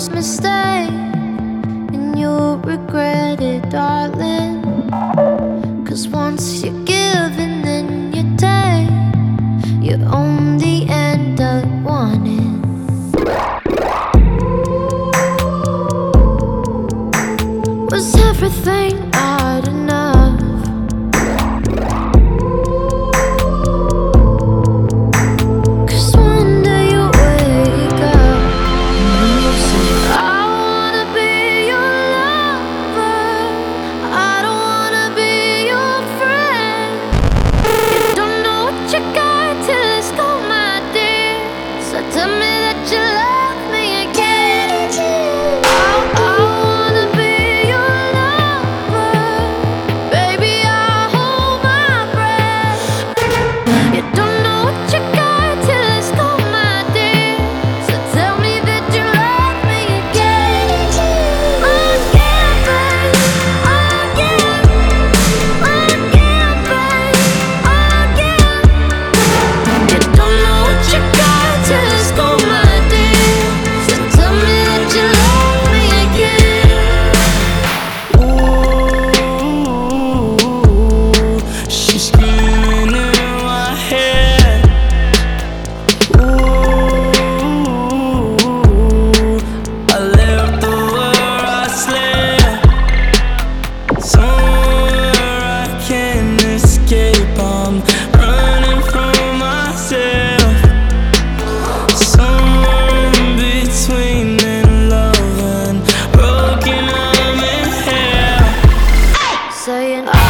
first mistake, and you'll regret it, darling. 'Cause once you give and then you take, you only end up wanting. Was everything not enough? 'Cause one day you wake up and you say, I wanna be your lover, I don't wanna be your friend. You don't know what you got till it's gone, my dear. So tell me that you love me again. I wanna be your lover, baby, I'll hold my breath. You don't know what you got till it's gone, my dear. So tell me that you love me again. Again, babe, again, again, babe, again. You don't know what you got till it's gone, my dear. So tell me that you love me again. Ooh, she's screaming in my head. Ooh, I left the where I slept, somewhere I can't escape. I'm running from myself, somewhere in between in love and broken. I'm in hell. Saying